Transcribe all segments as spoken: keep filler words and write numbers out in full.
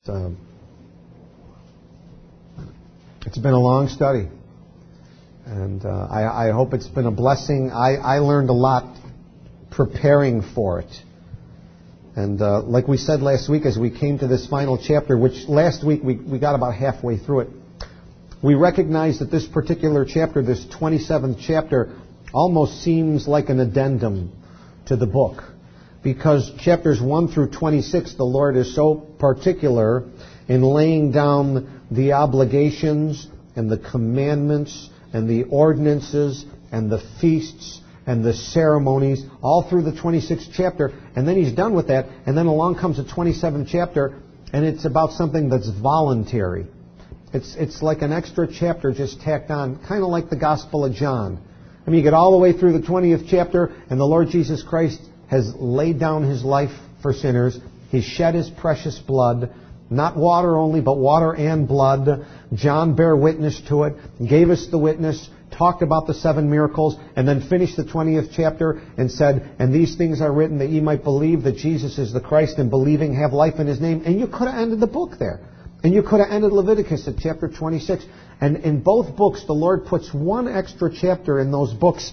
Um, it's been a long study, and uh, I, I hope it's been a blessing. I, I learned a lot preparing for it. And uh, like we said last week as we came to this final chapter, which last week we, we got about halfway through it, we recognize that this particular chapter, this twenty-seventh chapter, almost seems like an addendum to the book. Because chapters one through twenty-six, the Lord is so particular in laying down the obligations and the commandments and the ordinances and the feasts and the ceremonies all through the twenty-sixth chapter. And then He's done with that. And then along comes the twenty-seventh chapter, and it's about something that's voluntary. It's, it's like an extra chapter just tacked on, kind of like the Gospel of John. I mean, you get all the way through the twentieth chapter, and the Lord Jesus Christ has laid down His life for sinners. He shed His precious blood, not water only, but water and blood. John bare witness to it, gave us the witness, talked about the seven miracles, and then finished the twentieth chapter and said, and these things are written that ye might believe that Jesus is the Christ, and believing have life in His name. And you could have ended the book there. And you could have ended Leviticus at chapter twenty-six. And in both books, the Lord puts one extra chapter in those books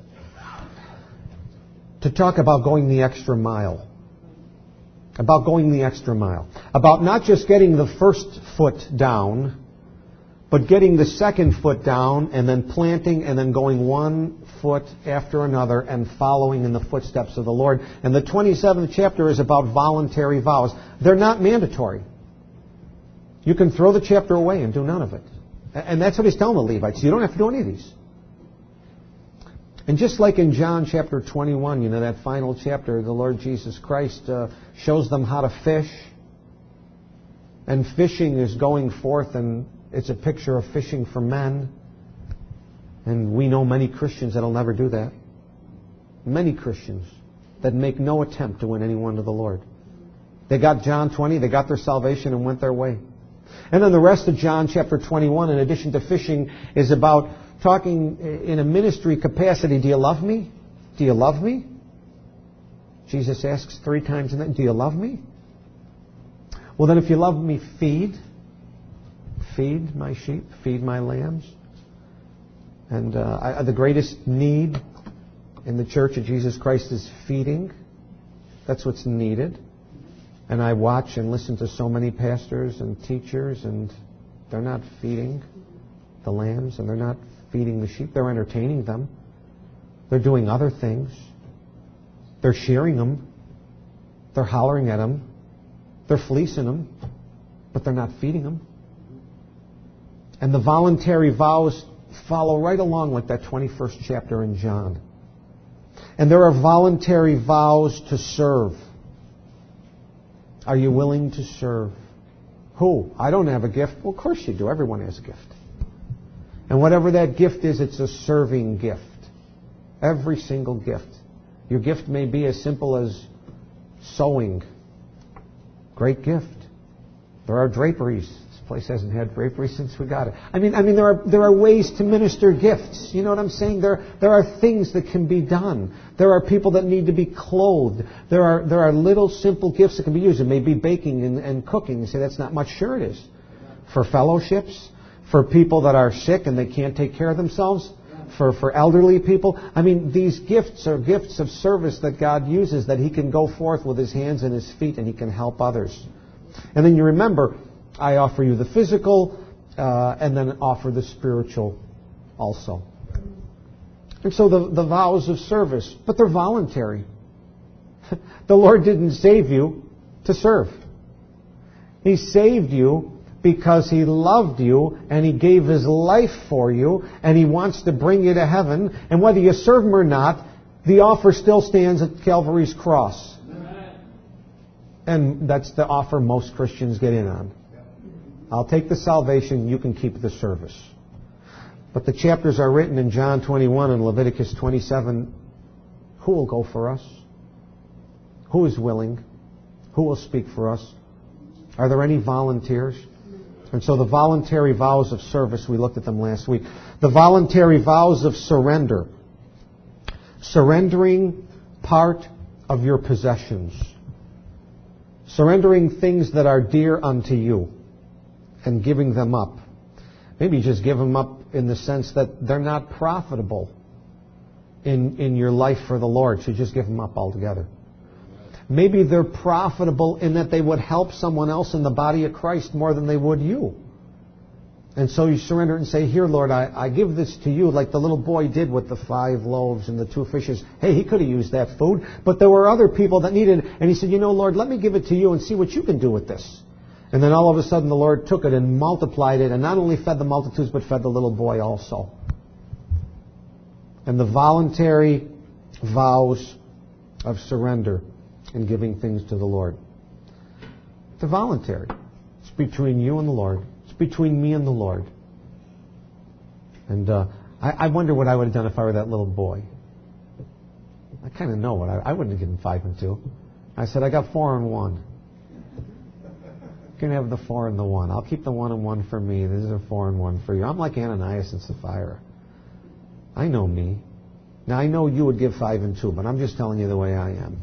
to talk about going the extra mile. About going the extra mile. About not just getting the first foot down, but getting the second foot down and then planting and then going one foot after another and following in the footsteps of the Lord. And the twenty-seventh chapter is about voluntary vows. They're not mandatory. You can throw the chapter away and do none of it. And that's what He's telling the Levites. You don't have to do any of these. And just like in John chapter twenty-one, you know, that final chapter, the Lord Jesus Christ uh, shows them how to fish. And fishing is going forth, and it's a picture of fishing for men. And we know many Christians that will never do that. Many Christians that make no attempt to win anyone to the Lord. They got John twenty, they got their salvation and went their way. And then the rest of John chapter twenty-one, in addition to fishing, is about talking in a ministry capacity. Do you love me? Do you love me? Jesus asks three times in that, do you love me? Well, then if you love me, feed. Feed my sheep. Feed my lambs. And uh, I, the greatest need in the Church of Jesus Christ is feeding. That's what's needed. And I watch and listen to so many pastors and teachers, and they're not feeding the lambs, and they're not feeding the sheep. They're entertaining them. They're doing other things. They're shearing them. They're hollering at them. They're fleecing them. But they're not feeding them. And the voluntary vows follow right along with that twenty-first chapter in John. And there are voluntary vows to serve. Are you willing to serve? Who? I don't have a gift. Well, of course you do. Everyone has a gift. And whatever that gift is, it's a serving gift. Every single gift. Your gift may be as simple as sewing. Great gift. There are draperies. This place hasn't had draperies since we got it. I mean, I mean, there are there are ways to minister gifts. You know what I'm saying? There there are things that can be done. There are people that need to be clothed. There are there are little simple gifts that can be used. It may be baking and, and cooking. You say that's not much. Sure it is. For fellowships, for people that are sick and they can't take care of themselves, for for elderly people. I mean, these gifts are gifts of service that God uses, that He can go forth with His hands and His feet and He can help others. And then you remember, I offer you the physical, uh, and then offer the spiritual also. And so the, the vows of service, but they're voluntary. The Lord didn't save you to serve. He saved you because He loved you, and He gave His life for you, and He wants to bring you to heaven. And whether you serve Him or not, the offer still stands at Calvary's cross. And that's the offer most Christians get in on. I'll take the salvation, you can keep the service. But the chapters are written in John twenty-one and Leviticus twenty-seven. Who will go for us? Who is willing? Who will speak for us? Are there any volunteers? And so the voluntary vows of service, we looked at them last week. The voluntary vows of surrender. Surrendering part of your possessions. Surrendering things that are dear unto you and giving them up. Maybe just give them up in the sense that they're not profitable in, in your life for the Lord, so just give them up altogether. Maybe they're profitable in that they would help someone else in the body of Christ more than they would you. And so you surrender and say, here, Lord, I, I give this to you, like the little boy did with the five loaves and the two fishes. Hey, he could have used that food, but there were other people that needed it. And he said, you know, Lord, let me give it to you and see what you can do with this. And then all of a sudden the Lord took it and multiplied it and not only fed the multitudes, but fed the little boy also. And the voluntary vows of surrender and giving things to the Lord. They're voluntary. It's between you and the Lord. Between me and the Lord. And uh, I, I wonder what I would have done if I were that little boy. I kind of know what I, I wouldn't have given five and two. I said, I got four and one. You can have the four and the one. I'll keep the one and one for me. This is a four and one for you. I'm like Ananias and Sapphira. I know me. Now I know you would give five and two, but I'm just telling you the way I am.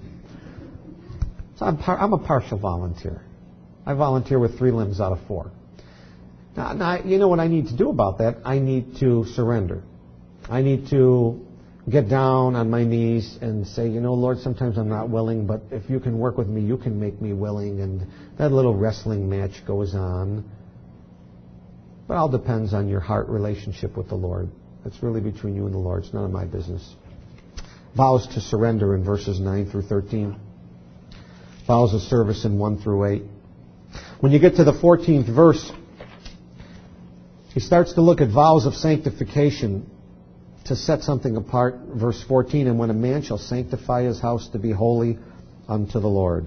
So I'm, par- I'm a partial volunteer. I volunteer with three limbs out of four. Now, now, you know what I need to do about that? I need to surrender. I need to get down on my knees and say, you know, Lord, sometimes I'm not willing, but if you can work with me, you can make me willing. And that little wrestling match goes on. But it all depends on your heart relationship with the Lord. It's really between you and the Lord. It's none of my business. Vows to surrender in verses nine through thirteen. Vows of service in one through eight. When you get to the fourteenth verse, he starts to look at vows of sanctification to set something apart. Verse fourteen, and when a man shall sanctify his house to be holy unto the Lord.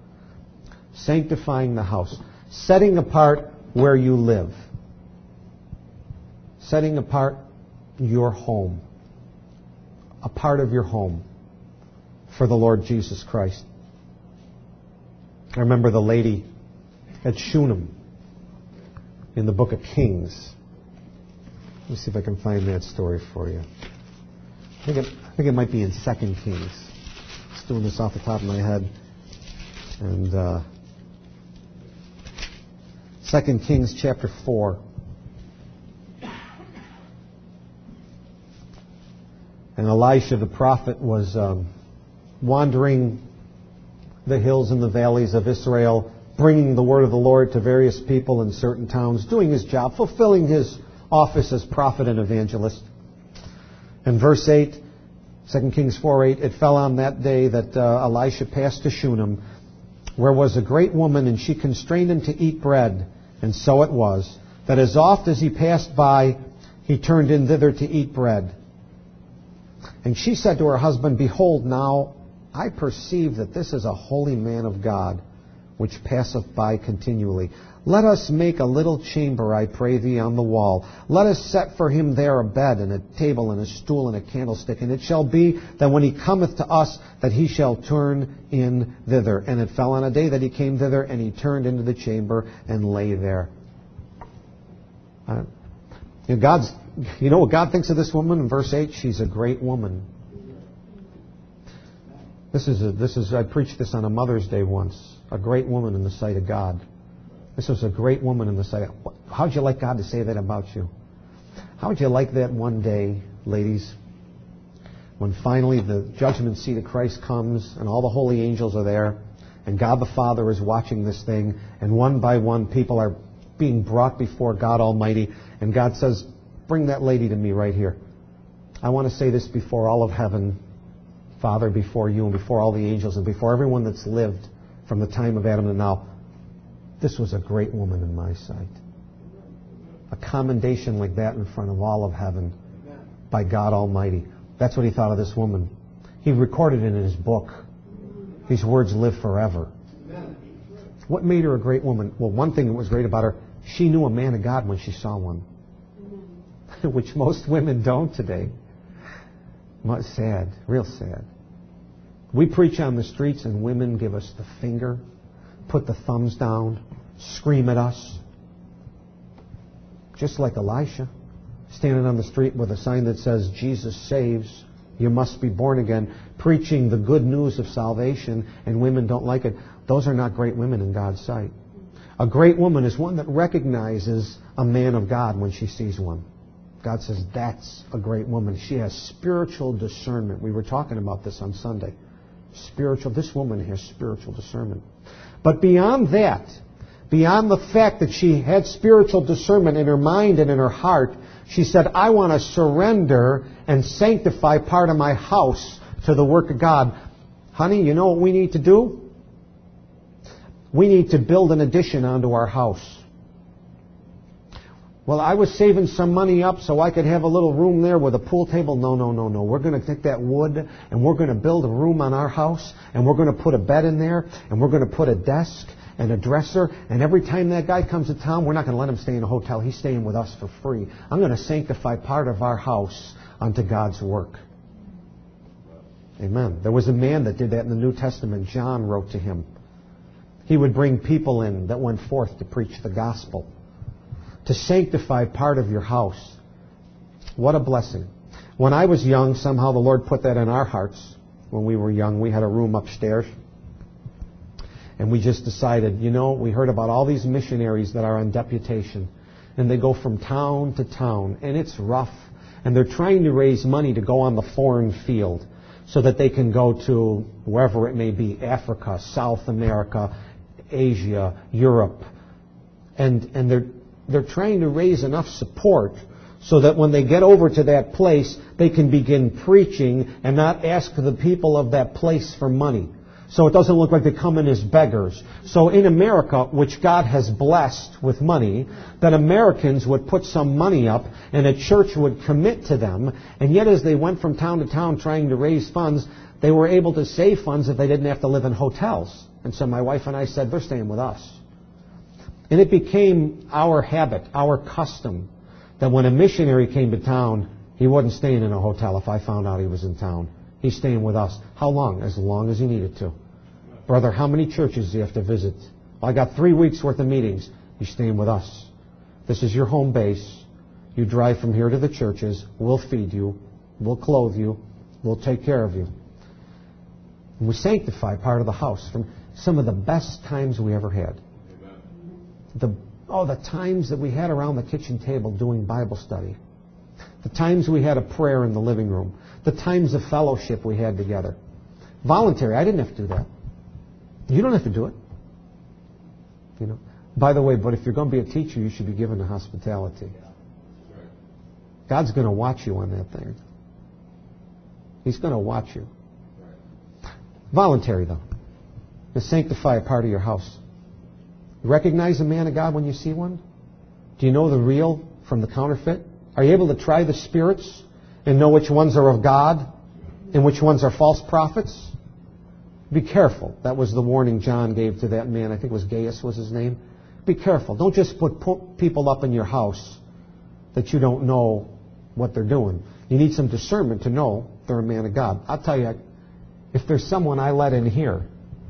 Sanctifying the house. Setting apart where you live. Setting apart your home. A part of your home for the Lord Jesus Christ. I remember the lady at Shunem in the book of Kings. Let me see if I can find that story for you. I think it, I think it might be in Second Kings. Just doing this off the top of my head. And uh, Second Kings chapter four. And Elisha the prophet was um, wandering the hills and the valleys of Israel, bringing the word of the Lord to various people in certain towns, doing his job, fulfilling his office as prophet and evangelist. And verse eight, Second Kings four eight, it fell on that day that uh, Elisha passed to Shunem, where was a great woman, and she constrained him to eat bread. And so it was, that as oft as he passed by, he turned in thither to eat bread. And she said to her husband, behold, now I perceive that this is a holy man of God, which passeth by continually. Let us make a little chamber, I pray thee, on the wall. Let us set for him there a bed, and a table, and a stool, and a candlestick. And it shall be that when he cometh to us, that he shall turn in thither. And it fell on a day that he came thither, and he turned into the chamber, and lay there. Uh, you know, God's, you know what God thinks of this woman in verse eight? She's a great woman. This is, a, this is, I preached this on a Mother's Day once. A great woman in the sight of God. This was a great woman in the sight of... How would you like God to say that about you? How would you like that one day, ladies, when finally the judgment seat of Christ comes and all the holy angels are there and God the Father is watching this thing and one by one people are being brought before God Almighty and God says, bring that lady to me right here. I want to say this before all of heaven, Father, before you and before all the angels and before everyone that's lived from the time of Adam to now. This was a great woman in my sight. A commendation like that in front of all of heaven by God Almighty. That's what he thought of this woman. He recorded it in his book. These words live forever. What made her a great woman? Well, one thing that was great about her, she knew a man of God when she saw one. Which most women don't today. Sad. Real sad. We preach on the streets and women give us the finger, put the thumbs down, scream at us. Just like Elisha, standing on the street with a sign that says, Jesus saves, you must be born again, preaching the good news of salvation, and women don't like it. those are not great women in God's sight. A great woman is one that recognizes a man of God when she sees one. God says, that's a great woman. She has spiritual discernment. We were talking about this on Sunday. Spiritual, this woman has spiritual discernment. But beyond that, beyond the fact that she had spiritual discernment in her mind and in her heart, she said, I want to surrender and sanctify part of my house to the work of God. Honey, you know what we need to do? We need to build an addition onto our house. Well, I was saving some money up so I could have a little room there with a pool table. No, no, no, no. We're going to take that wood and we're going to build a room on our house and we're going to put a bed in there and we're going to put a desk and a dresser. And every time that guy comes to town, we're not going to let him stay in a hotel. He's staying with us for free. I'm going to sanctify part of our house unto God's work. Amen. There was a man that did that in the New Testament. John wrote to him. He would bring people in that went forth to preach the gospel, to sanctify part of your house. What a blessing. When I was young, somehow the Lord put that in our hearts. When we were young, we had a room upstairs. And we just decided, you know, we heard about all these missionaries that are on deputation. And they go from town to town. And it's rough. And they're trying to raise money to go on the foreign field so that they can go to wherever it may be, Africa, South America, Asia, Europe. And, and they're They're trying to raise enough support so that when they get over to that place, they can begin preaching and not ask the people of that place for money. So it doesn't look like they come in as beggars. So in America, which God has blessed with money, that Americans would put some money up and a church would commit to them. And yet as they went from town to town trying to raise funds, they were able to save funds if they didn't have to live in hotels. And so my wife and I said, they're staying with us. And it became our habit, our custom, that when a missionary came to town, he wasn't staying in a hotel if I found out he was in town. He's staying with us. How long? As long as he needed to. Brother, how many churches do you have to visit? Well, I got three weeks worth of meetings. He's staying with us. This is your home base. You drive from here to the churches. We'll feed you. We'll clothe you. We'll take care of you. And we sanctify part of the house from some of the best times we ever had. The, oh, the times that we had around the kitchen table doing Bible study. The times we had a prayer in the living room. The times of fellowship we had together. Voluntary. I didn't have to do that. You don't have to do it. You know. By the way, but if you're going to be a teacher, you should be given to hospitality. God's going to watch you on that thing. He's going to watch you. Voluntary, though. To sanctify a part of your house. Recognize a man of God when you see one? Do you know the real from the counterfeit? Are you able to try the spirits and know which ones are of God and which ones are false prophets? Be careful. That was the warning John gave to that man. I think it was Gaius was his name. Be careful. Don't just put people up in your house that you don't know what they're doing. You need some discernment to know they're a man of God. I'll tell you, if there's someone I let in here,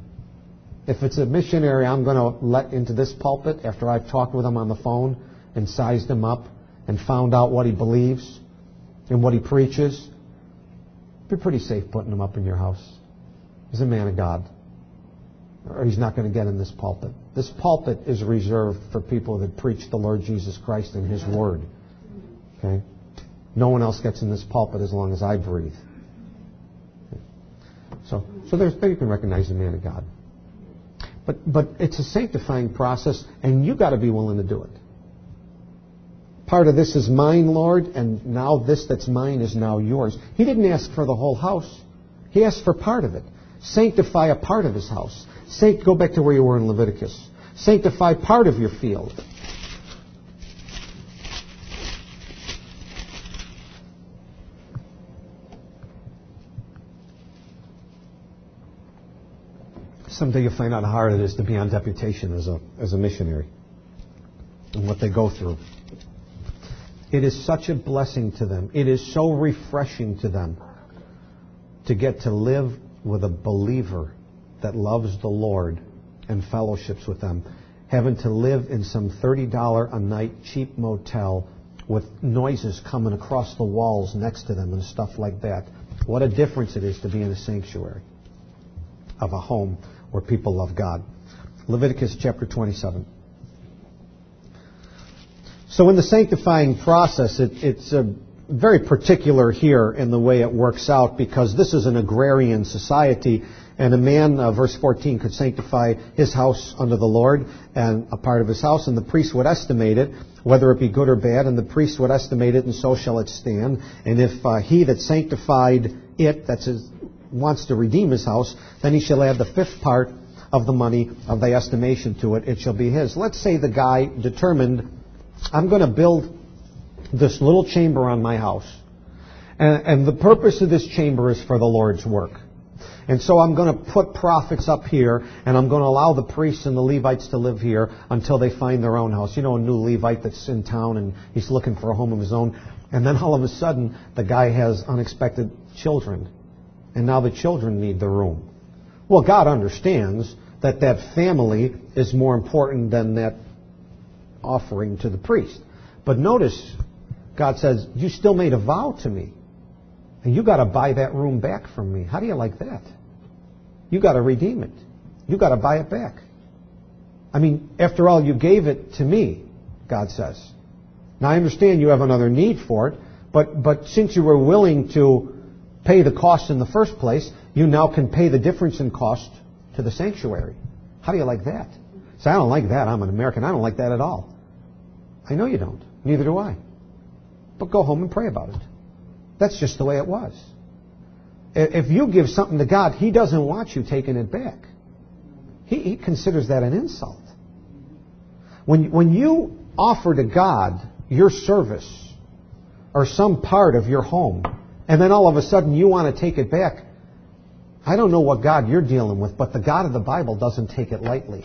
if it's a missionary I'm going to let into this pulpit after I've talked with him on the phone and sized him up and found out what he believes and what he preaches, be pretty safe putting him up in your house. He's a man of God. Or he's not going to get in this pulpit. This pulpit is reserved for people that preach the Lord Jesus Christ and His Word. Okay? No one else gets in this pulpit as long as I breathe. Okay. So, so there's, there you can recognize a man of God. But, but it's a sanctifying process, and you've got to be willing to do it. Part of this is mine, Lord, and now this that's mine is now yours. He didn't ask for the whole house. He asked for part of it. Sanctify a part of his house. Sanct- go back to where you were in Leviticus. Sanctify part of your field. Someday you'll find out how hard it is to be on deputation as a, as a missionary and what they go through. It is such a blessing to them. It is so refreshing to them to get to live with a believer that loves the Lord and fellowships with them. Having to live in some thirty dollars a night cheap motel with noises coming across the walls next to them and stuff like that. What a difference it is to be in a sanctuary of a home We're people of God. Leviticus chapter twenty-seven. So in the sanctifying process, it, it's a very particular here in the way it works out, because this is an agrarian society, and a man, uh, verse fourteen, could sanctify his house unto the Lord, and a part of his house, and the priest would estimate it, whether it be good or bad, and the priest would estimate it, and so shall it stand. And if uh, he that sanctified it, that's his, wants to redeem his house, then he shall add the fifth part of the money of the estimation to it. It shall be his. Let's say the guy determined, I'm going to build this little chamber on my house, and, and the purpose of this chamber is for the Lord's work. And so I'm going to put prophets up here, and I'm going to allow the priests and the Levites to live here until they find their own house. You know, a new Levite that's in town, and he's looking for a home of his own. And then all of a sudden, the guy has unexpected children. And now the children need the room. Well, God understands that that family is more important than that offering to the priest. But notice, God says, you still made a vow to me. And you got to buy that room back from me. How do you like that? You got to redeem it. You got to buy it back. I mean, after all, you gave it to me, God says. Now, I understand you have another need for it, but, but since you were willing to pay the cost in the first place, you now can pay the difference in cost to the sanctuary. How do you like that? So I don't like that. I'm an American. I don't like that at all. I know you don't. Neither do I. But go home and pray about it. That's just the way it was. If you give something to God, He doesn't want you taking it back. He, he considers that an insult. When, when you offer to God your service or some part of your home, and then all of a sudden you want to take it back, I don't know what God you're dealing with, but the God of the Bible doesn't take it lightly.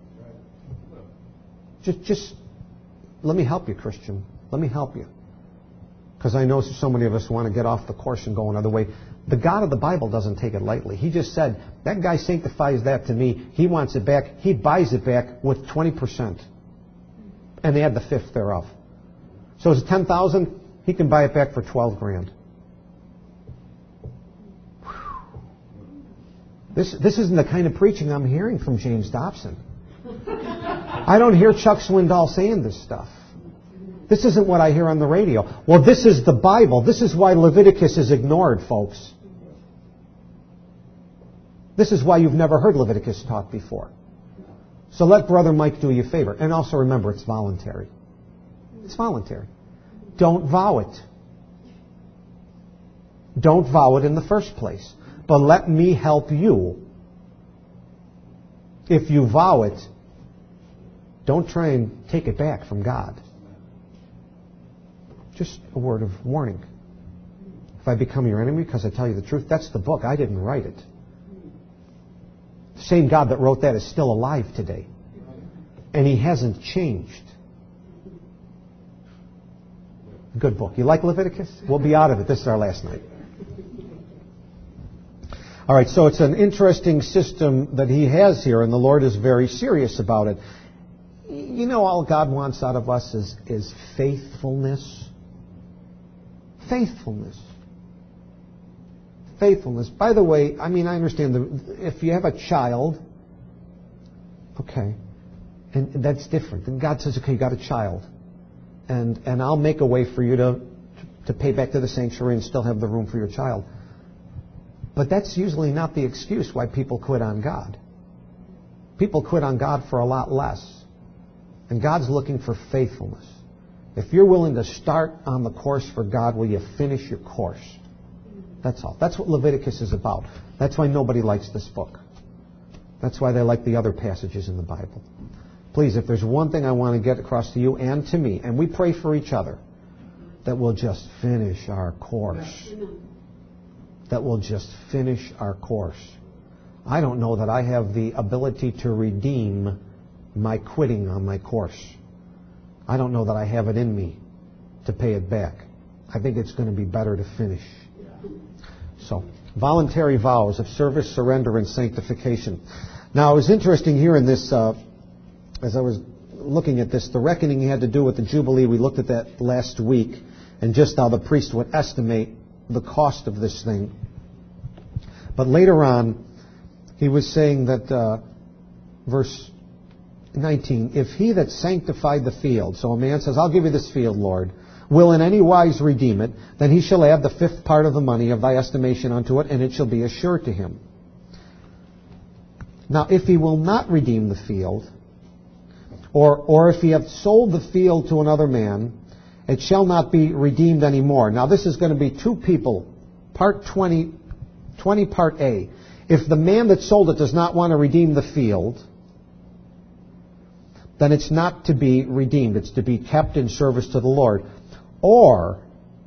Just, just let me help you, Christian. Let me help you. Because I know so many of us want to get off the course and go another way. The God of the Bible doesn't take it lightly. He just said, that guy sanctifies that to me. He wants it back. He buys it back with twenty percent. And they add the fifth thereof. So it's ten thousand. He can buy it back for twelve grand. This, this isn't the kind of preaching I'm hearing from James Dobson. I don't hear Chuck Swindoll saying this stuff. This isn't what I hear on the radio. Well, this is the Bible. This is why Leviticus is ignored, folks. This is why you've never heard Leviticus taught before. So let Brother Mike do you a favor. And also remember, it's voluntary. It's voluntary. Don't vow it. Don't vow it in the first place. But let me help you. If you vow it, don't try and take it back from God. Just a word of warning. If I become your enemy because I tell you the truth, that's the book. I didn't write it. The same God that wrote that is still alive today. And He hasn't changed. Good book. You like Leviticus? We'll be out of it. This is our last night. All right, so it's an interesting system that He has here, and the Lord is very serious about it. You know, all God wants out of us is, is faithfulness. Faithfulness. Faithfulness. By the way, I mean, I understand the, if you have a child, okay, and that's different. And God says, okay, you got a child, and and I'll make a way for you to to pay back to the sanctuary and still have the room for your child. But that's usually not the excuse why people quit on God. People quit on God for a lot less. And God's looking for faithfulness. If you're willing to start on the course for God, will you finish your course? That's all. That's what Leviticus is about. That's why nobody likes this book. That's why they like the other passages in the Bible. Please, if there's one thing I want to get across to you and to me, and we pray for each other, that we'll just finish our course. That we'll just finish our course. I don't know that I have the ability to redeem my quitting on my course. I don't know that I have it in me to pay it back. I think it's going to be better to finish. So, voluntary vows of service, surrender, and sanctification. Now, it was interesting here in this, uh, as I was looking at this, the reckoning had to do with the Jubilee. We looked at that last week, and just how the priest would estimate the cost of this thing. But later on, He was saying that, uh, verse nineteen, if he that sanctified the field, so a man says, I'll give you this field, Lord, will in any wise redeem it, then he shall add the fifth part of the money of thy estimation unto it, and it shall be assured to him. Now, if he will not redeem the field, or, or if he hath sold the field to another man, it shall not be redeemed any more. Now, this is going to be two people. Part twenty, twenty part A. If the man that sold it does not want to redeem the field, then it's not to be redeemed. It's to be kept in service to the Lord. Or,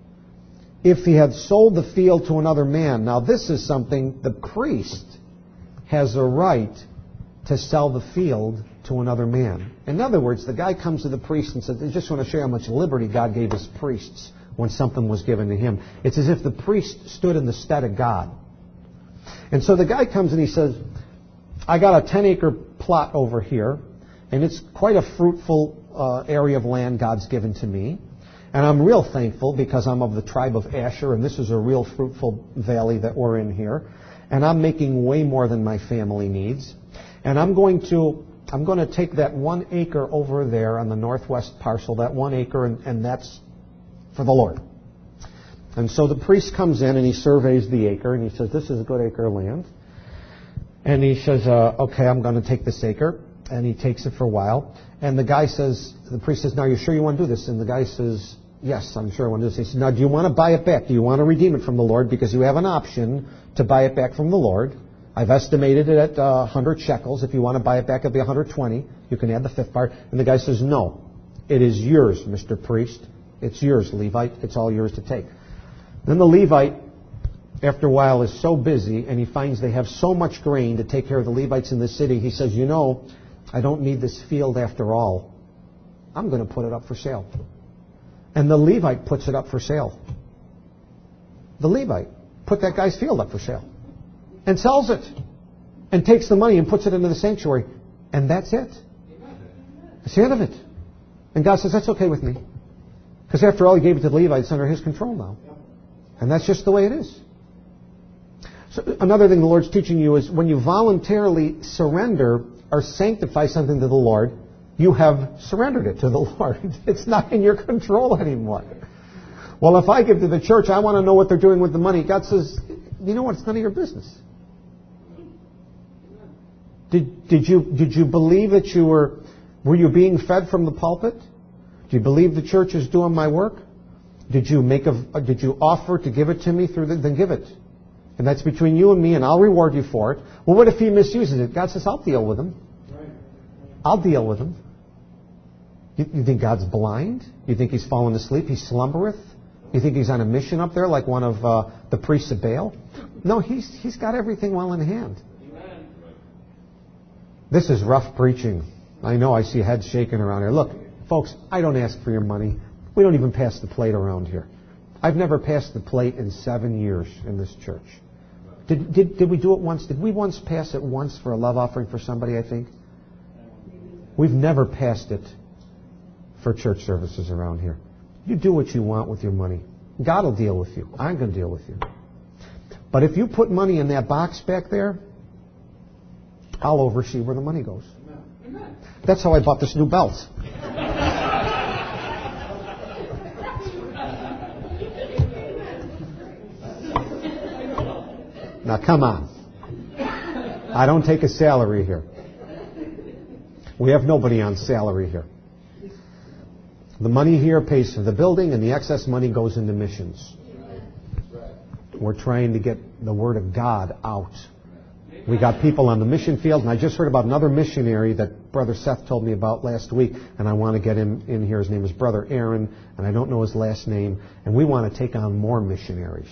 if he had sold the field to another man, now this is something the priest has a right to sell the field to another man. In other words, the guy comes to the priest and says, I just want to show you how much liberty God gave his priests when something was given to him. It's as if the priest stood in the stead of God. And so the guy comes and he says, I got a ten acre plot over here, and it's quite a fruitful uh, area of land God's given to me. And I'm real thankful because I'm of the tribe of Asher, and this is a real fruitful valley that we're in here. And I'm making way more than my family needs. And I'm going to I'm going to take that one acre over there on the northwest parcel, that one acre, and, and that's for the Lord. And so the priest comes in and he surveys the acre, and he says, this is a good acre of land. And he says, uh, okay, I'm going to take this acre. And he takes it for a while. And the guy says, the priest says, now, you sure you want to do this? And the guy says, yes, I'm sure I want to do this. He says, now, do you want to buy it back? Do you want to redeem it from the Lord? Because you have an option to buy it back from the Lord. I've estimated it at uh, one hundred shekels. If you want to buy it back, it'll be one hundred twenty. You can add the fifth part. And the guy says, no, it is yours, Mister Priest. It's yours, Levite. It's all yours to take. Then the Levite, after a while, is so busy, and he finds they have so much grain to take care of the Levites in the city. He says, you know, I don't need this field after all. I'm going to put it up for sale. And the Levite puts it up for sale. The Levite put that guy's field up for sale and sells it and takes the money and puts it into the sanctuary. And that's it. That's the end of it. And God says, that's okay with me. Because after all, he gave it to the Levite. It's under his control now. And that's just the way it is. So another thing the Lord's teaching you is when you voluntarily surrender or sanctify something to the Lord, you have surrendered it to the Lord. It's not in your control anymore. Well, if I give to the church, I want to know what they're doing with the money. God says, you know what? It's none of your business. Did, did you did you believe that you were were you being fed from the pulpit? Do you believe the church is doing my work? Did you make a did you offer to give it to me through the, then give it? And that's between you and me, and I'll reward you for it. Well, what if he misuses it? God says, I'll deal with him. I'll deal with him. You, you think God's blind? You think he's fallen asleep? He slumbereth? You think he's on a mission up there like one of uh, the priests of Baal? No, he's he's got everything well in hand. Amen. This is rough preaching. I know I see heads shaking around here. Look, folks, I don't ask for your money. We don't even pass the plate around here. I've never passed the plate in seven years in this church. Did, did, did we do it once? Did we once pass it once for a love offering for somebody, I think? We've never passed it for church services around here. You do what you want with your money. God will deal with you. I'm going to deal with you. But if you put money in that box back there, I'll oversee where the money goes. That's how I bought this new belt. Now, come on. I don't take a salary here. We have nobody on salary here. The money here pays for the building, and the excess money goes into missions. We're trying to get the Word of God out. We got people on the mission field, and I just heard about another missionary that Brother Seth told me about last week, and I want to get him in here. His name is Brother Aaron, and I don't know his last name, and we want to take on more missionaries.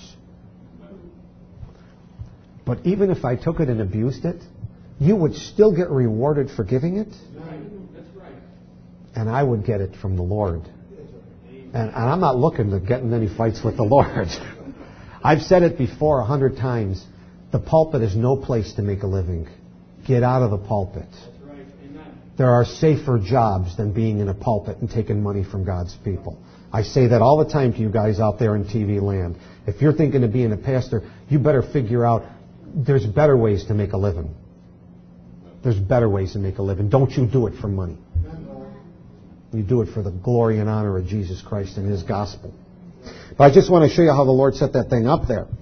But even if I took it and abused it, you would still get rewarded for giving it. And I would get it from the Lord. And, and I'm not looking to get in any fights with the Lord. I've said it before a hundred times. The pulpit is no place to make a living. Get out of the pulpit. There are safer jobs than being in a pulpit and taking money from God's people. I say that all the time to you guys out there in T V land. If you're thinking of being a pastor, you better figure out there's better ways to make a living. There's better ways to make a living. Don't you do it for money. You do it for the glory and honor of Jesus Christ and His gospel. But I just want to show you how the Lord set that thing up there.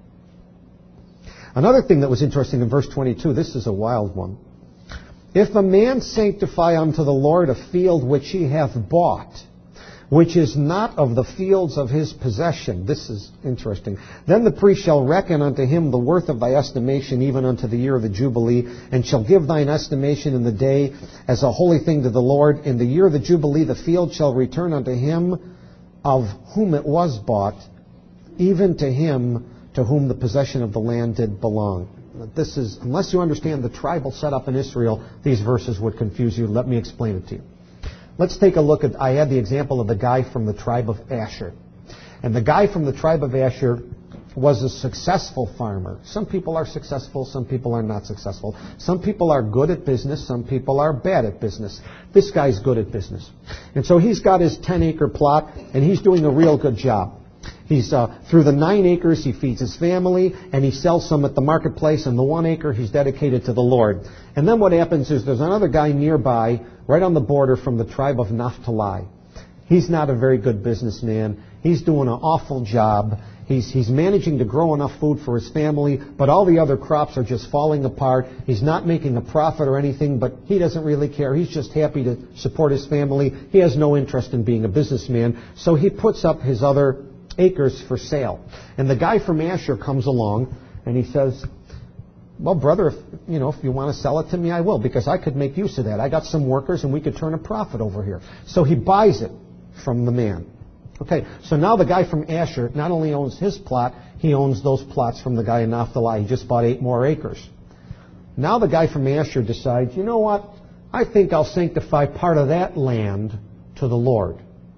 Another thing that was interesting in verse twenty-two, this is a wild one. If a man sanctify unto the Lord a field which he hath bought, which is not of the fields of his possession. This is interesting. Then the priest shall reckon unto him the worth of thy estimation, even unto the year of the Jubilee, and shall give thine estimation in the day as a holy thing to the Lord. In the year of the Jubilee the field shall return unto him of whom it was bought, even to him to whom the possession of the land did belong. This is, unless you understand the tribal setup in Israel, these verses would confuse you. Let me explain it to you. Let's take a look at, I had the example of the guy from the tribe of Asher. And the guy from the tribe of Asher was a successful farmer. Some people are successful, some people are not successful. Some people are good at business, some people are bad at business. This guy's good at business. And so he's got his ten acre plot, and he's doing a real good job. He's uh, through the nine acres, he feeds his family, and he sells some at the marketplace, and the one acre he's dedicated to the Lord. And then what happens is there's another guy nearby, right on the border from the tribe of Naphtali. He's not a very good businessman. He's doing an awful job. He's, he's managing to grow enough food for his family, but all the other crops are just falling apart. He's not making a profit or anything, but he doesn't really care. He's just happy to support his family. He has no interest in being a businessman, so he puts up his other acres for sale. And the guy from Asher comes along, and he says, well, brother, if, you know, if you want to sell it to me, I will, because I could make use of that. I got some workers, and we could turn a profit over here. So he buys it from the man. Okay, so now the guy from Asher not only owns his plot, he owns those plots from the guy in Naphtali. He just bought eight more acres. Now the guy from Asher decides, you know what? I think I'll sanctify part of that land to the Lord.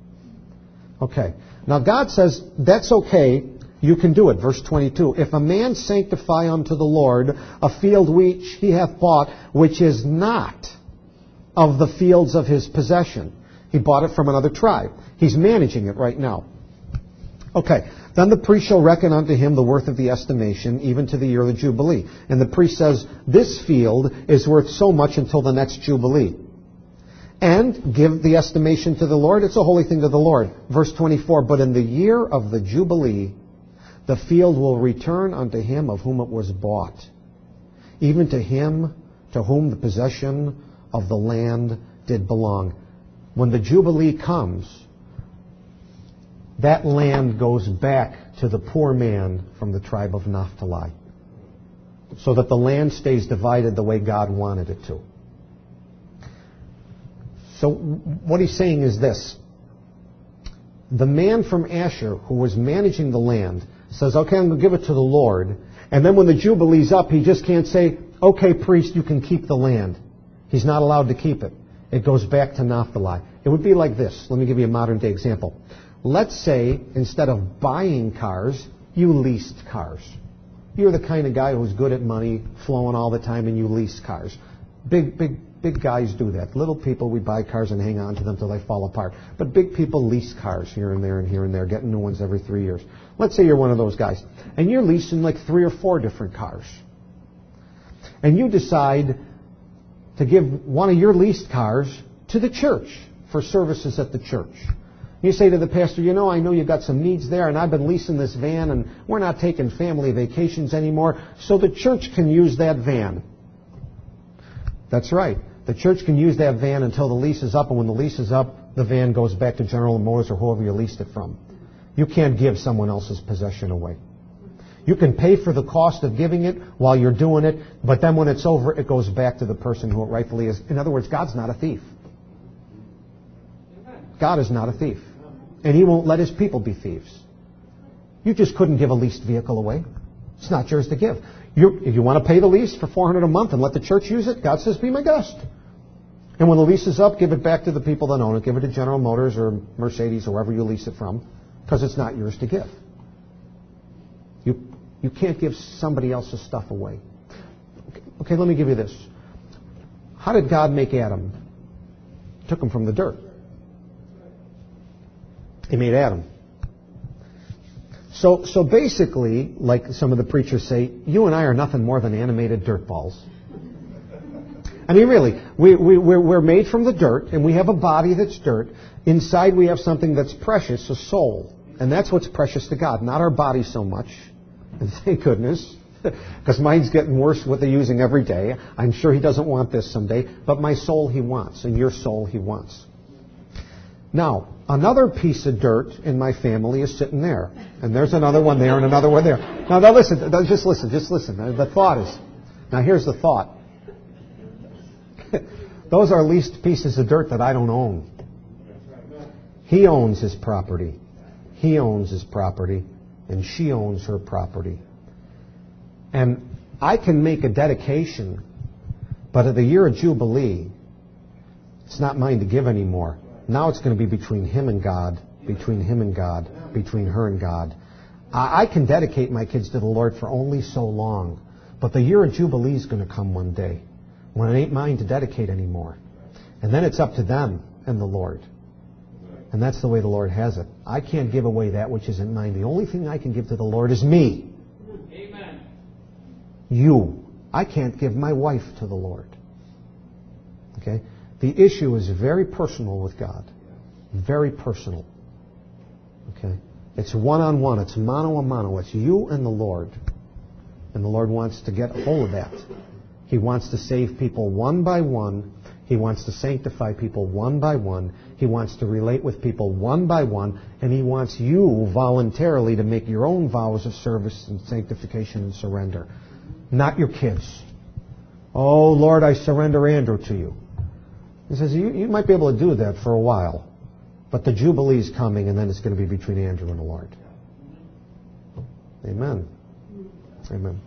Okay, now God says, that's okay. You can do it. Verse twenty-two. If a man sanctify unto the Lord a field which he hath bought, which is not of the fields of his possession. He bought it from another tribe. He's managing it right now. Okay. Then the priest shall reckon unto him the worth of the estimation, even to the year of the Jubilee. And the priest says, this field is worth so much until the next Jubilee. And give the estimation to the Lord. It's a holy thing to the Lord. Verse twenty-four. But in the year of the Jubilee, the field will return unto him of whom it was bought, even to him to whom the possession of the land did belong. When the Jubilee comes, that land goes back to the poor man from the tribe of Naphtali, so that the land stays divided the way God wanted it to. So what he's saying is this. The man from Asher who was managing the land says, okay, I'm going to give it to the Lord. And then when the Jubilee's up, he just can't say, okay, priest, you can keep the land. He's not allowed to keep it. It goes back to Naphtali. It would be like this. Let me give you a modern day example. Let's say instead of buying cars, you leased cars. You're the kind of guy who's good at money, flowing all the time, and you lease cars. Big, big, big guys do that. Little people, we buy cars and hang on to them till they fall apart. But big people lease cars here and there and here and there, getting new ones every three years. Let's say you're one of those guys. And you're leasing like three or four different cars. And you decide to give one of your leased cars to the church for services at the church. You say to the pastor, you know, I know you've got some needs there, and I've been leasing this van, and we're not taking family vacations anymore, so the church can use that van. That's right. The church can use that van until the lease is up, and when the lease is up, the van goes back to General Motors or whoever you leased it from. You can't give someone else's possession away. You can pay for the cost of giving it while you're doing it, but then when it's over, it goes back to the person who it rightfully is. In other words, God's not a thief. God is not a thief. And He won't let His people be thieves. You just couldn't give a leased vehicle away. It's not yours to give. You, if you want to pay the lease for four hundred dollars a month and let the church use it, God says, be my guest. And when the lease is up, give it back to the people that own it. Give it to General Motors or Mercedes or wherever you lease it from, because it's not yours to give. You, you can't give somebody else's stuff away. Okay, okay, let me give you this. How did God make Adam? He took him from the dirt. He made Adam. So, so basically, like some of the preachers say, you and I are nothing more than animated dirt balls. I mean, really, we, we, we're, we're made from the dirt, and we have a body that's dirt. Inside we have something that's precious, a soul. And that's what's precious to God, not our body so much. And thank goodness, because mine's getting worse with the using every day. I'm sure He doesn't want this someday. But my soul He wants, and your soul He wants. Now, another piece of dirt in my family is sitting there. And there's another one there and another one there. Now, now listen, just listen, just listen. The thought is, now here's the thought. Those are least pieces of dirt that I don't own. He owns his property. He owns his property. And she owns her property. And I can make a dedication, but at the year of Jubilee, it's not mine to give anymore. Now it's going to be between him and God, between him and God, between her and God. I, I can dedicate my kids to the Lord for only so long, but the year of Jubilee is going to come one day when it ain't mine to dedicate anymore. And then it's up to them and the Lord. And that's the way the Lord has it. I can't give away that which isn't mine. The only thing I can give to the Lord is me. Amen. You. I can't give my wife to the Lord. Okay? The issue is very personal with God. Very personal. Okay? It's one-on-one. It's mano a mano. It's you and the Lord. And the Lord wants to get a hold of that. He wants to save people one by one. He wants to sanctify people one by one. He wants to relate with people one by one. And He wants you voluntarily to make your own vows of service and sanctification and surrender. Not your kids. Oh, Lord, I surrender Andrew to you. He says, you, you might be able to do that for a while. But the Jubilee's coming, and then it's going to be between Andrew and the Lord. Amen. Amen.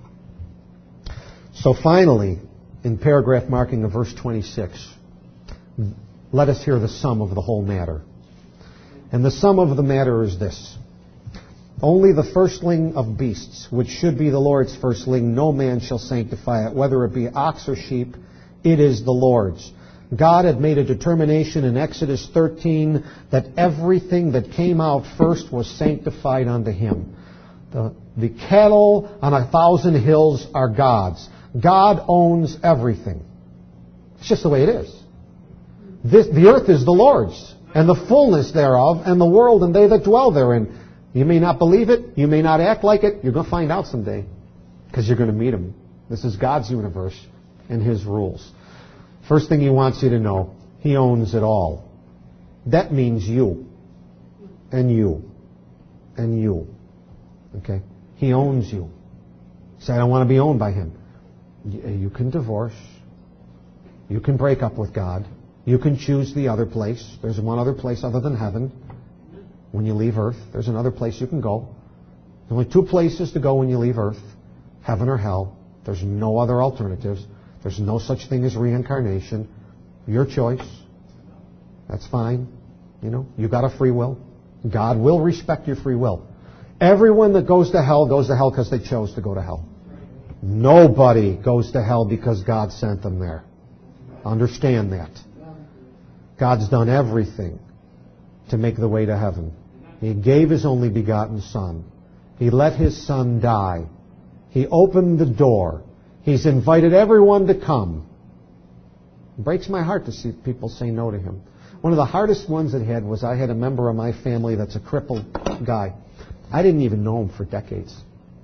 So finally, in paragraph marking of verse twenty-six, let us hear the sum of the whole matter. And the sum of the matter is this. Only the firstling of beasts, which should be the Lord's firstling, no man shall sanctify it, whether it be ox or sheep, it is the Lord's. God had made a determination in Exodus thirteen that everything that came out first was sanctified unto Him. The, the cattle on a thousand hills are God's. God owns everything. It's just the way it is. This, the earth is the Lord's, and the fullness thereof, and the world and they that dwell therein. You may not believe it. You may not act like it. You're going to find out someday, because you're going to meet Him. This is God's universe and His rules. First thing He wants you to know, He owns it all. That means you, and you, and you. Okay? He owns you. Say, I don't want to be owned by Him. You can divorce. You can break up with God. You can choose the other place. There's one other place other than heaven. When you leave earth, there's another place you can go. There's only two places to go when you leave earth, heaven or hell. There's no other alternatives. There's no such thing as reincarnation. Your choice. That's fine. You know, you got a free will. God will respect your free will. Everyone that goes to hell goes to hell because they chose to go to hell. Nobody goes to hell because God sent them there. Understand that. God's done everything to make the way to heaven. He gave His only begotten Son. He let His Son die. He opened the door. He's invited everyone to come. It breaks my heart to see people say no to Him. One of the hardest ones it had was I had a member of my family that's a crippled guy. I didn't even know him for decades.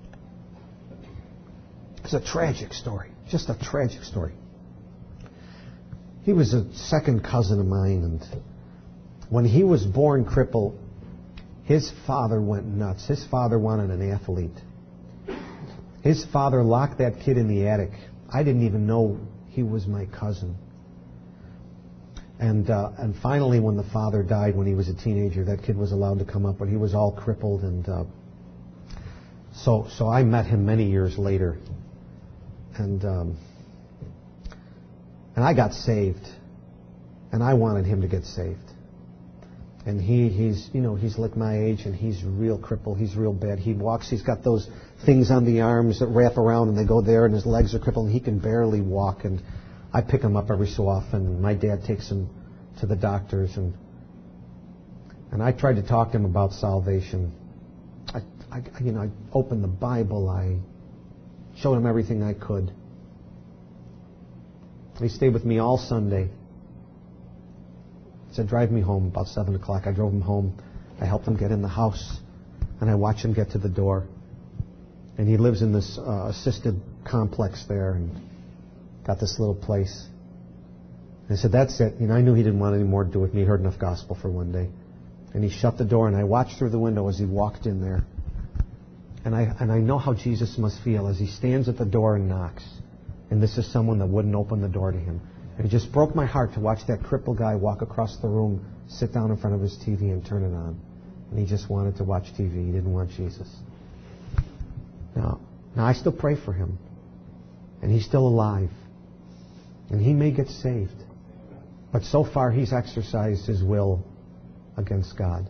It's a tragic story. Just a tragic story. He was a second cousin of mine, and when he was born crippled, his father went nuts. His father wanted an athlete. His father locked that kid in the attic. I didn't even know he was my cousin. And uh, and finally, when the father died when he was a teenager, that kid was allowed to come up, but he was all crippled. And uh, so so I met him many years later. And um, and I got saved. And I wanted him to get saved. And he, he's, you know, he's like my age, and he's real crippled. He's real bad. He walks, he's got those things on the arms that wrap around, and they go there, and his legs are crippled, and he can barely walk. And I pick him up every so often. My dad takes him to the doctors, and and I tried to talk to him about salvation. I, I you know, I opened the Bible. I showed him everything I could. He stayed with me all Sunday. He said, drive me home about seven o'clock. I drove him home. I helped him get in the house. And I watched him get to the door. And he lives in this uh, assisted complex there and got this little place. And I said, that's it. You know, I knew he didn't want any more to do with me. He heard enough gospel for one day. And he shut the door, and I watched through the window as he walked in there. And I and I know how Jesus must feel as he stands at the door and knocks. And this is someone that wouldn't open the door to him. And it just broke my heart to watch that crippled guy walk across the room, sit down in front of his T V and turn it on. And he just wanted to watch T V. He didn't want Jesus. Now, now I still pray for him. And he's still alive. And he may get saved. But so far he's exercised his will against God.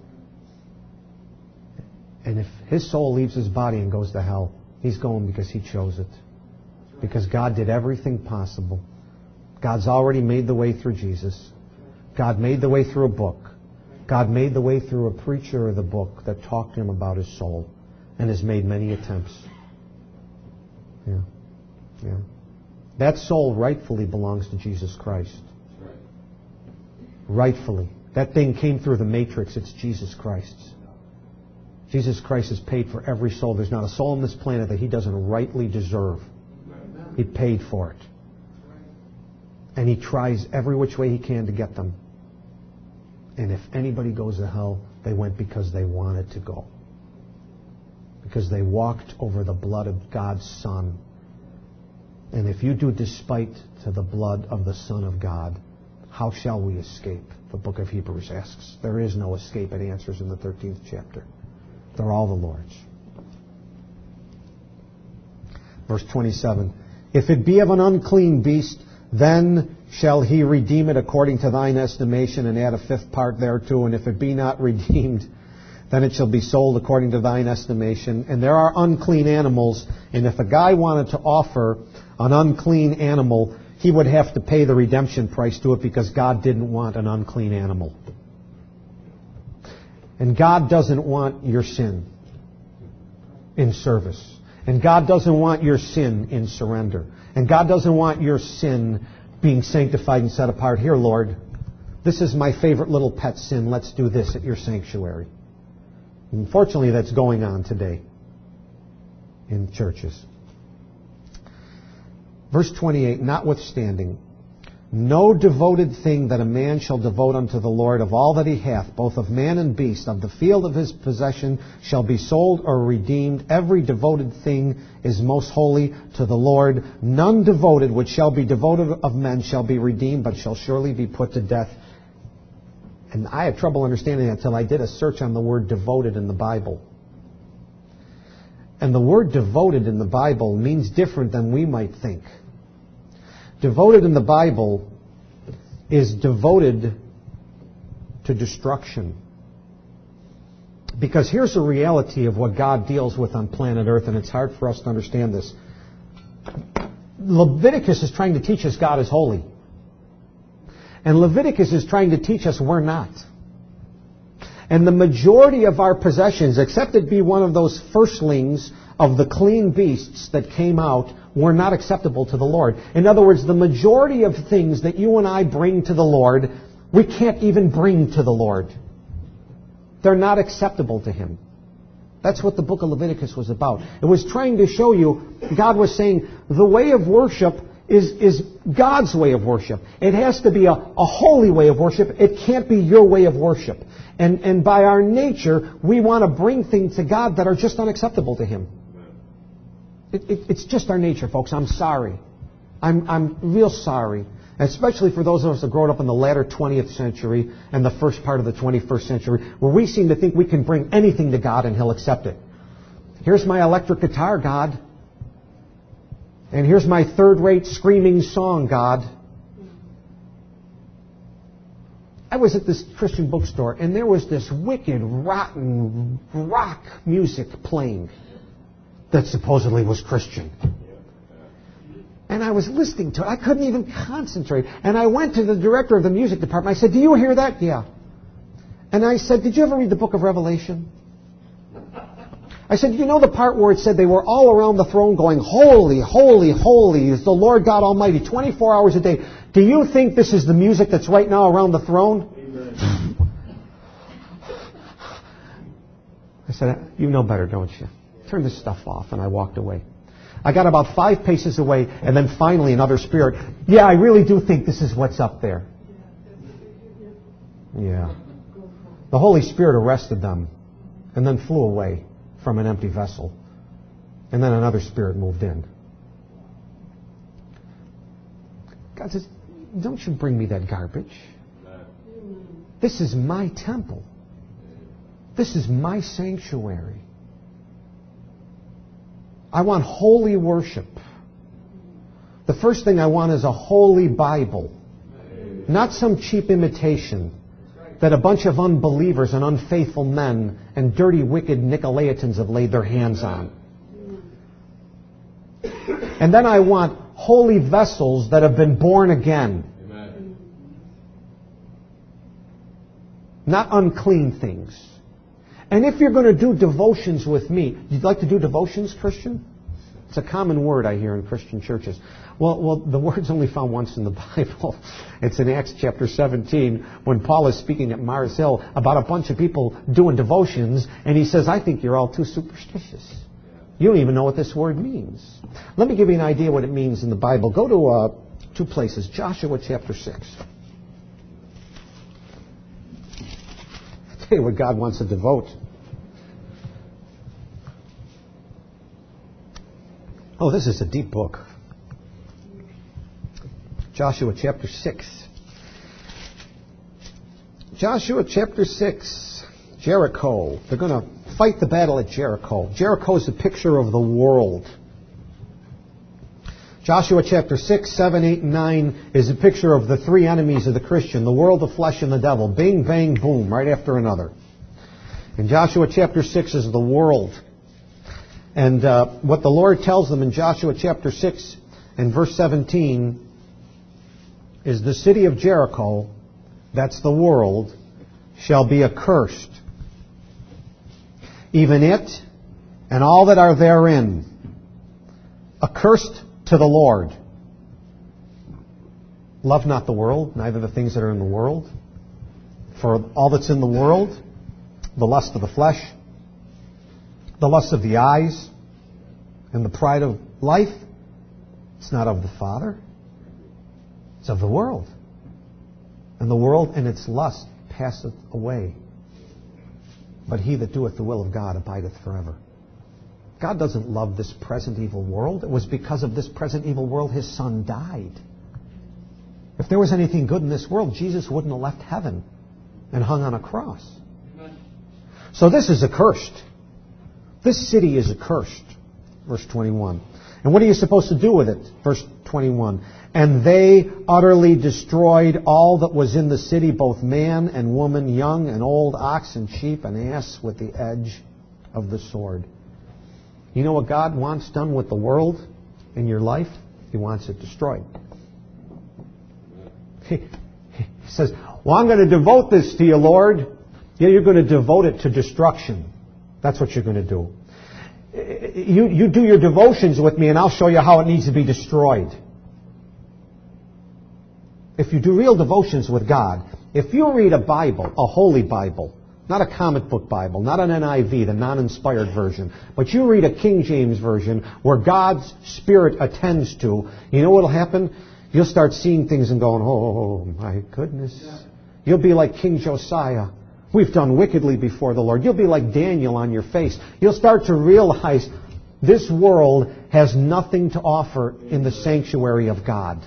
And if his soul leaves his body and goes to hell, he's going because he chose it. Because God did everything possible. God's already made the way through Jesus. God made the way through a book. God made the way through a preacher of the book that talked to him about his soul and has made many attempts. Yeah. Yeah. That soul rightfully belongs to Jesus Christ. Rightfully. That thing came through the matrix. It's Jesus Christ's. Jesus Christ has paid for every soul. There's not a soul on this planet that he doesn't rightly deserve. He paid for it. And he tries every which way he can to get them. And if anybody goes to hell, they went because they wanted to go. Because they walked over the blood of God's Son. And if you do despite to the blood of the Son of God, how shall we escape? The book of Hebrews asks. There is no escape, it answers in the thirteenth chapter. They're all the Lord's. Verse twenty-seven. If it be of an unclean beast, then shall he redeem it according to thine estimation, and add a fifth part thereto. And if it be not redeemed, then it shall be sold according to thine estimation. And there are unclean animals, and if a guy wanted to offer an unclean animal, he would have to pay the redemption price to it because God didn't want an unclean animal. And God doesn't want your sin in service. And God doesn't want your sin in surrender. And God doesn't want your sin being sanctified and set apart. Here, Lord, this is my favorite little pet sin. Let's do this at your sanctuary. Unfortunately, that's going on today in churches. Verse twenty-eight, notwithstanding, no devoted thing that a man shall devote unto the Lord of all that he hath, both of man and beast, of the field of his possession, shall be sold or redeemed. Every devoted thing is most holy to the Lord. None devoted which shall be devoted of men shall be redeemed, but shall surely be put to death. And I had trouble understanding that until I did a search on the word devoted in the Bible. And the word devoted in the Bible means different than we might think. Devoted in the Bible is devoted to destruction. Because here's the reality of what God deals with on planet Earth, and it's hard for us to understand this. Leviticus is trying to teach us God is holy. And Leviticus is trying to teach us we're not. And the majority of our possessions, except it be one of those firstlings of the clean beasts that came out, were not acceptable to the Lord. In other words, the majority of things that you and I bring to the Lord, we can't even bring to the Lord. They're not acceptable to Him. That's what the book of Leviticus was about. It was trying to show you, God was saying, the way of worship is, is God's way of worship. It has to be a, a holy way of worship. It can't be your way of worship. And, and by our nature, we want to bring things to God that are just unacceptable to Him. It, it, it's just our nature, folks. I'm sorry. I'm, I'm real sorry. Especially for those of us that grew up in the latter twentieth century and the first part of the twenty-first century, where we seem to think we can bring anything to God and He'll accept it. Here's my electric guitar, God. And here's my third-rate screaming song, God. I was at this Christian bookstore, and there was this wicked, rotten rock music playing that supposedly was Christian. And I was listening to it. I couldn't even concentrate. And I went to the director of the music department. I said, do you hear that? Yeah. And I said, did you ever read the book of Revelation? I said, you know the part where it said they were all around the throne going, holy, holy, holy is the Lord God Almighty, twenty-four hours a day. Do you think this is the music that's right now around the throne? Amen. I said, you know better, don't you? Turn this stuff off. And I walked away. I got about five paces away, and then finally another spirit. Yeah, I really do think this is what's up there. Yeah. The Holy Spirit arrested them and then flew away from an empty vessel. And then another spirit moved in. God says, don't you bring me that garbage. This is my temple. This is my sanctuary. I want holy worship. The first thing I want is a holy Bible. Not some cheap imitation that a bunch of unbelievers and unfaithful men and dirty, wicked Nicolaitans have laid their hands on. And then I want holy vessels that have been born again. Amen. Not unclean things. And if you're going to do devotions with me, you'd like to do devotions, Christian? It's a common word I hear in Christian churches. Well, well, the word's only found once in the Bible. It's in Acts chapter seventeen when Paul is speaking at Mars Hill about a bunch of people doing devotions, and he says, I think you're all too superstitious. You don't even know what this word means. Let me give you an idea what it means in the Bible. Go to uh, two places. Joshua chapter six. I'll tell you what God wants to devote. Oh, this is a deep book. Joshua chapter six. Joshua chapter six. Jericho. They're going to fight the battle at Jericho. Jericho is a picture of the world. Joshua chapter six, seven, eight, and nine is a picture of the three enemies of the Christian, the world, the flesh, and the devil. Bing, bang, boom, right after another. And Joshua chapter six is the world. And uh, what the Lord tells them in Joshua chapter six and verse seventeen is the city of Jericho, that's the world, shall be accursed. Even it and all that are therein, accursed to the Lord. Love not the world, neither the things that are in the world. For all that's in the world, the lust of the flesh, the lust of the eyes, and the pride of life, it's not of the Father. It's of the world. And the world and its lust passeth away. But he that doeth the will of God abideth forever. God doesn't love this present evil world. It was because of this present evil world his Son died. If there was anything good in this world, Jesus wouldn't have left heaven and hung on a cross. So this is accursed. This city is accursed. Verse twenty-one. And what are you supposed to do with it? Verse twenty-one. And they utterly destroyed all that was in the city, both man and woman, young and old, ox and sheep and ass, with the edge of the sword. You know what God wants done with the world in your life? He wants it destroyed. He, he says, well, I'm going to devote this to you, Lord. Yeah, you're going to devote it to destruction. That's what you're going to do. You, you do your devotions with me and I'll show you how it needs to be destroyed. If you do real devotions with God, if you read a Bible, a holy Bible, not a comic book Bible, not an N I V, the non-inspired version, but you read a King James version where God's Spirit attends to, you know what will happen? You'll start seeing things and going, oh, my goodness. You'll be like King Josiah. We've done wickedly before the Lord. You'll be like Daniel on your face. You'll start to realize this world has nothing to offer in the sanctuary of God.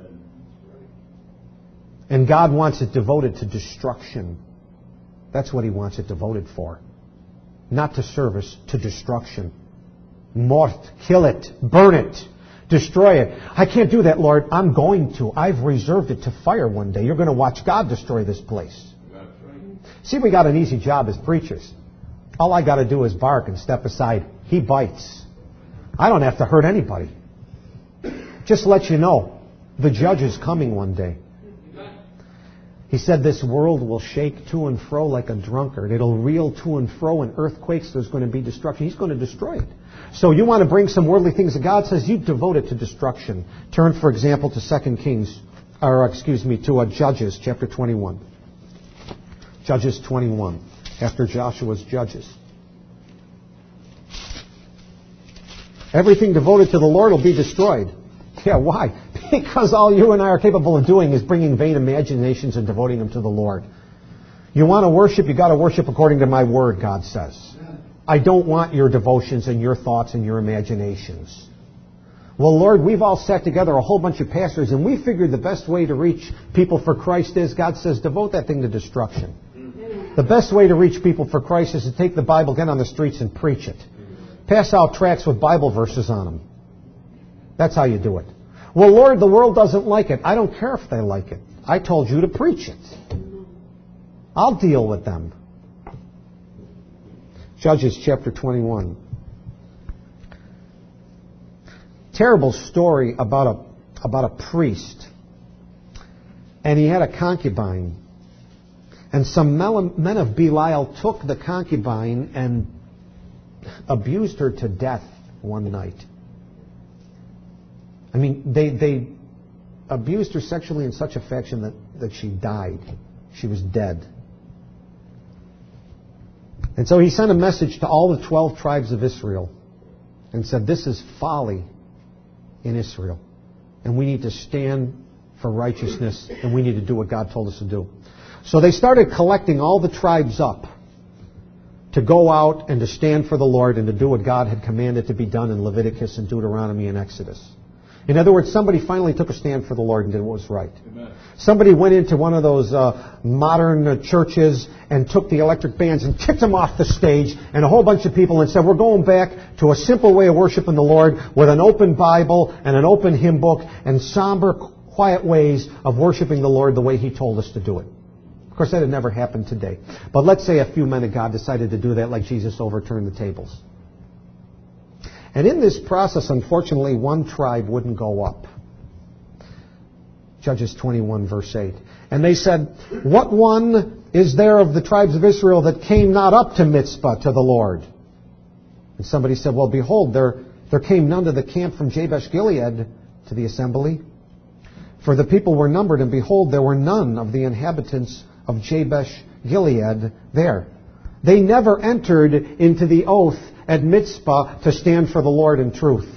And God wants it devoted to destruction. That's what he wants it devoted for. Not to service, to destruction. Mort, kill it, burn it, destroy it. I can't do that, Lord. I'm going to. I've reserved it to fire one day. You're going to watch God destroy this place. See, we got an easy job as preachers. All I got to do is bark and step aside. He bites. I don't have to hurt anybody. Just let you know, the judge is coming one day. He said this world will shake to and fro like a drunkard. It'll reel to and fro in earthquakes. There's going to be destruction. He's going to destroy it. So you want to bring some worldly things that God says you devote it to destruction. Turn, for example, to Second Kings, or excuse me, to uh, Judges chapter twenty-one. Judges twenty-one, after Joshua's Judges. Everything devoted to the Lord will be destroyed. Yeah, why? Because all you and I are capable of doing is bringing vain imaginations and devoting them to the Lord. You want to worship, you got to worship according to my word, God says. I don't want your devotions and your thoughts and your imaginations. Well, Lord, we've all sat together, a whole bunch of pastors, and we figured the best way to reach people for Christ is, God says, devote that thing to destruction. The best way to reach people for Christ is to take the Bible, get on the streets and preach it. Pass out tracts with Bible verses on them. That's how you do it. Well, Lord, the world doesn't like it. I don't care if they like it. I told you to preach it. I'll deal with them. Judges chapter twenty-one. Terrible story about a, about a priest. And he had a concubine. And some men of Belial took the concubine and abused her to death one night. I mean, they they abused her sexually in such a fashion that, that she died. She was dead. And so he sent a message to all the twelve tribes of Israel and said, this is folly in Israel. And we need to stand for righteousness, and we need to do what God told us to do. So they started collecting all the tribes up to go out and to stand for the Lord and to do what God had commanded to be done in Leviticus and Deuteronomy and Exodus. In other words, somebody finally took a stand for the Lord and did what was right. Amen. Somebody went into one of those uh, modern uh, churches and took the electric bands and kicked them off the stage, and a whole bunch of people, and said, we're going back to a simple way of worshiping the Lord with an open Bible and an open hymn book and somber, quiet ways of worshiping the Lord the way He told us to do it. Of course, that had never happened today. But let's say a few men of God decided to do that like Jesus overturned the tables. And in this process, unfortunately, one tribe wouldn't go up. Judges twenty-one, verse eight. And they said, what one is there of the tribes of Israel that came not up to Mizpah to the Lord? And somebody said, well, behold, there, there came none to the camp from Jabesh Gilead to the assembly. For the people were numbered, and behold, there were none of the inhabitants of Jabesh Gilead there. They never entered into the oath at Mizpah to stand for the Lord in truth.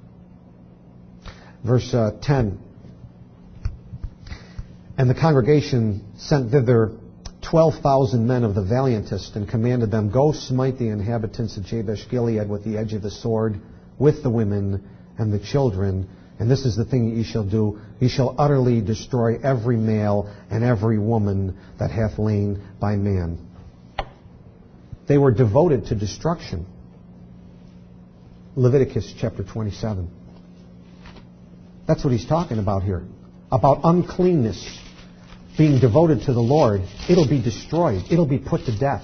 Verse uh, ten. And the congregation sent thither twelve thousand men of the valiantest, and commanded them, go smite the inhabitants of Jabesh Gilead with the edge of the sword, with the women and the children. And this is the thing that ye shall do. Ye shall utterly destroy every male and every woman that hath lain by man. They were devoted to destruction. Leviticus chapter twenty-seven. That's what he's talking about here. About uncleanness being devoted to the Lord. It'll be destroyed. It'll be put to death.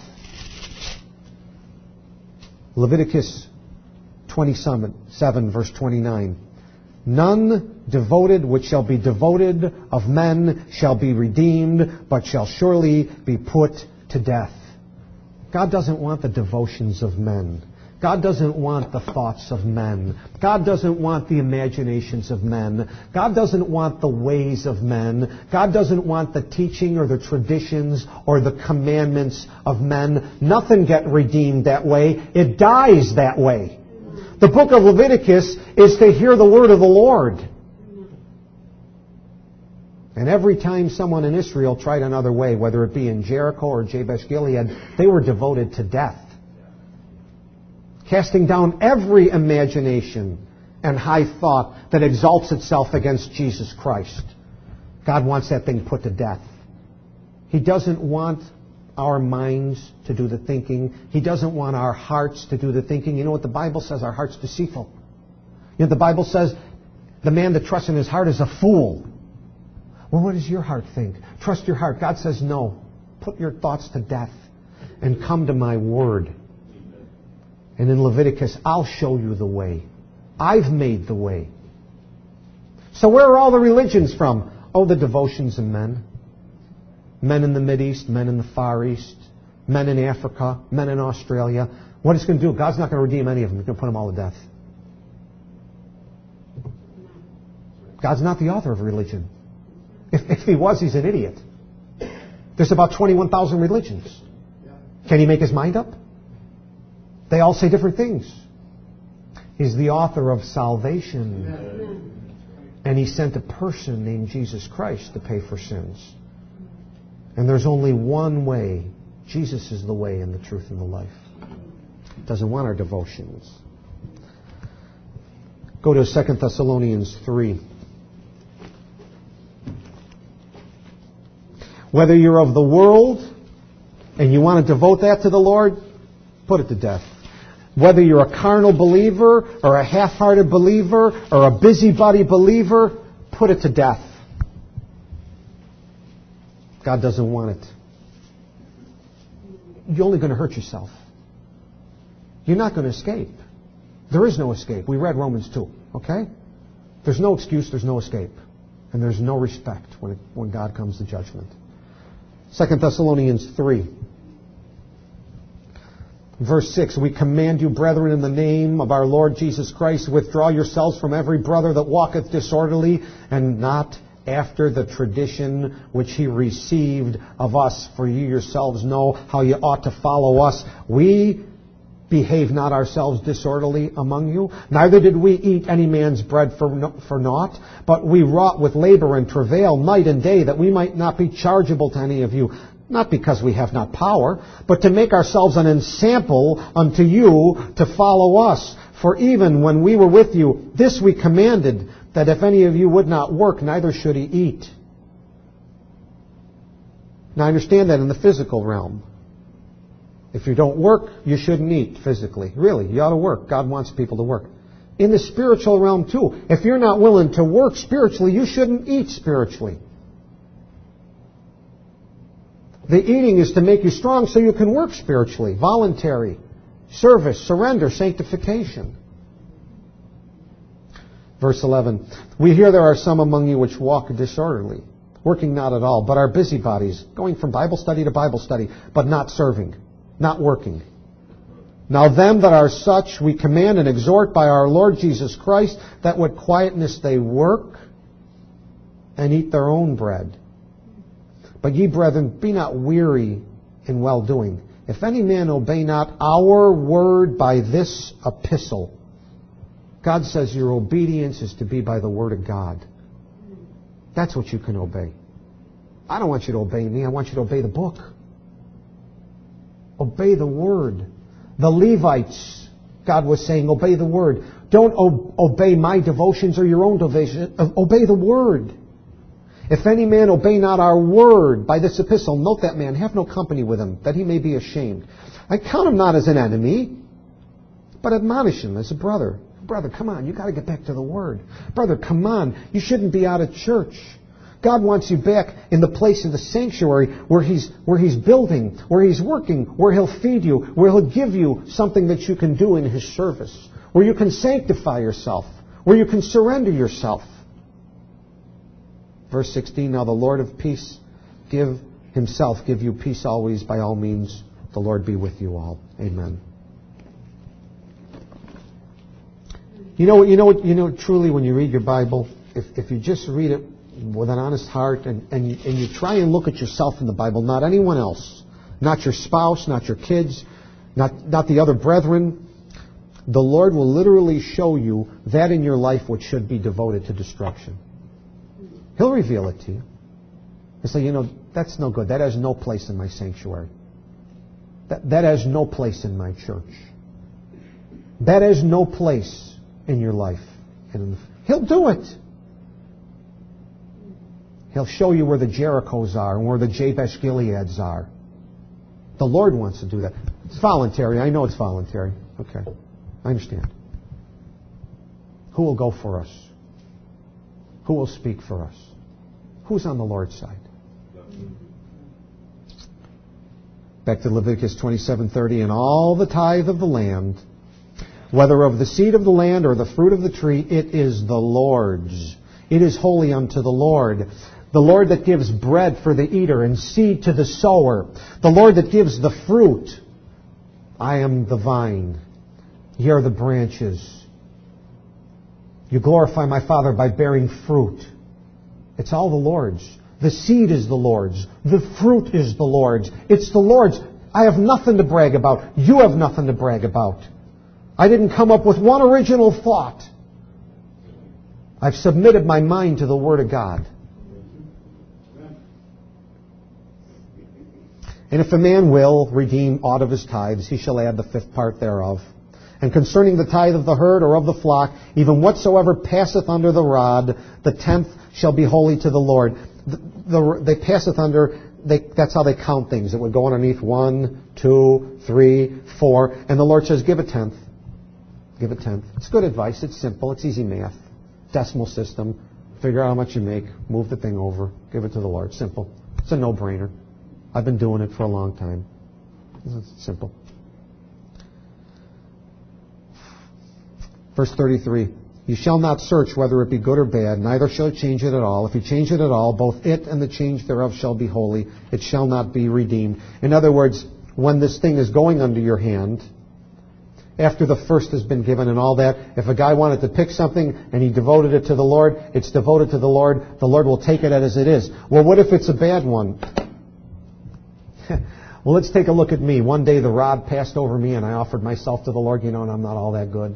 Leviticus twenty-seven, verse twenty-nine. None devoted which shall be devoted of men shall be redeemed, but shall surely be put to death. God doesn't want the devotions of men. God doesn't want the thoughts of men. God doesn't want the imaginations of men. God doesn't want the ways of men. God doesn't want the teaching or the traditions or the commandments of men. Nothing gets redeemed that way. It dies that way. The book of Leviticus is to hear the word of the Lord. And every time someone in Israel tried another way, whether it be in Jericho or Jabesh Gilead, they were devoted to death. Casting down every imagination and high thought that exalts itself against Jesus Christ. God wants that thing put to death. He doesn't want our minds to do the thinking. He doesn't want our hearts to do the thinking. You know what the Bible says? Our heart's deceitful. You know, the Bible says the man that trusts in his heart is a fool. Well, what does your heart think? Trust your heart. God says no. Put your thoughts to death and come to my word. And in Leviticus, I'll show you the way. I've made the way. So where are all the religions from? Oh, the devotions of men. men in the Mideast, men in the Far East, men in Africa, men in Australia. What it's going to do, God's not going to redeem any of them. He's going to put them all to death. God's not the author of religion. If, if He was, He's an idiot. There's about twenty-one thousand religions. Can He make His mind up? They all say different things. He's the author of salvation. And He sent a person named Jesus Christ to pay for sins. And there's only one way. Jesus is the way and the truth and the life. He doesn't want our devotions. Go to Second Thessalonians three. Whether you're of the world and you want to devote that to the Lord, put it to death. Whether you're a carnal believer or a half-hearted believer or a busybody believer, put it to death. God doesn't want it. You're only going to hurt yourself. You're not going to escape. There is no escape. We read Romans two, okay? There's no excuse, there's no escape. And there's no respect when, it, when God comes to judgment. Second Thessalonians three. Verse six, we command you, brethren, in the name of our Lord Jesus Christ, withdraw yourselves from every brother that walketh disorderly, and not after the tradition which he received of us. For you yourselves know how you ought to follow us. We behave not ourselves disorderly among you, neither did we eat any man's bread for, no, for naught, but we wrought with labor and travail night and day, that we might not be chargeable to any of you. Not because we have not power, but to make ourselves an ensample unto you to follow us. For even when we were with you, this we commanded, that if any of you would not work, neither should he eat. Now I understand that in the physical realm. If you don't work, you shouldn't eat physically. Really, you ought to work. God wants people to work. In the spiritual realm too, if you're not willing to work spiritually, you shouldn't eat spiritually. The eating is to make you strong so you can work spiritually. Voluntary service, surrender, sanctification. Verse eleven. We hear there are some among you which walk disorderly, working not at all, but are busybodies, going from Bible study to Bible study, but not serving, not working. Now them that are such we command and exhort by our Lord Jesus Christ, that with quietness they work and eat their own bread. But ye, brethren, be not weary in well-doing. If any man obey not our word by this epistle, God says your obedience is to be by the word of God. That's what you can obey. I don't want you to obey me. I want you to obey the book. Obey the word. The Levites, God was saying, obey the word. Don't o- obey my devotions or your own devotion. Obey the word. If any man obey not our word by this epistle, note that man, have no company with him, that he may be ashamed. I count him not as an enemy, but admonish him as a brother. Brother, come on, you got to get back to the word. Brother, come on, you shouldn't be out of church. God wants you back in the place of the sanctuary where he's, where he's building, where he's working, where he'll feed you, where he'll give you something that you can do in his service, where you can sanctify yourself, where you can surrender yourself. Verse sixteen, now the Lord of peace give himself, give you peace always, by all means. The Lord be with you all. Amen. You know, you know, you know. Truly, when you read your Bible, if if you just read it with an honest heart, and and you, and you try and look at yourself in the Bible, not anyone else, not your spouse, not your kids, not not the other brethren, the Lord will literally show you that in your life which should be devoted to destruction. He'll reveal it to you. He'll say, you know, that's no good. That has no place in my sanctuary. That, that has no place in my church. That has no place in your life. And he'll do it. He'll show you where the Jerichos are and where the Jabesh Gileads are. The Lord wants to do that. It's voluntary. I know it's voluntary. Okay. I understand. Who will go for us? Who will speak for us? Who's on the Lord's side? Back to Leviticus twenty-seven thirty. And all the tithe of the land, whether of the seed of the land or the fruit of the tree, it is the Lord's. It is holy unto the Lord. The Lord that gives bread for the eater and seed to the sower. The Lord that gives the fruit. I am the vine. Ye are the branches. You glorify my Father by bearing fruit. It's all the Lord's. The seed is the Lord's. The fruit is the Lord's. It's the Lord's. I have nothing to brag about. You have nothing to brag about. I didn't come up with one original thought. I've submitted my mind to the Word of God. And if a man will redeem aught of his tithes, he shall add the fifth part thereof. And concerning the tithe of the herd or of the flock, even whatsoever passeth under the rod, the tenth shall be holy to the Lord. The, the, they passeth under, they, that's how they count things. It would go underneath one, two, three, four. And the Lord says, give a tenth. Give a tenth. It's good advice. It's simple. It's easy math. Decimal system. Figure out how much you make. Move the thing over. Give it to the Lord. Simple. It's a no-brainer. I've been doing it for a long time. It's simple. Verse thirty-three, you shall not search whether it be good or bad, neither shall you change it at all. If you change it at all, both it and the change thereof shall be holy. It shall not be redeemed. In other words, when this thing is going under your hand, after the first has been given and all that, if a guy wanted to pick something and he devoted it to the Lord, it's devoted to the Lord. The Lord will take it as it is. Well, what if it's a bad one? Well, let's take a look at me. One day the rod passed over me and I offered myself to the Lord, you know, and I'm not all that good.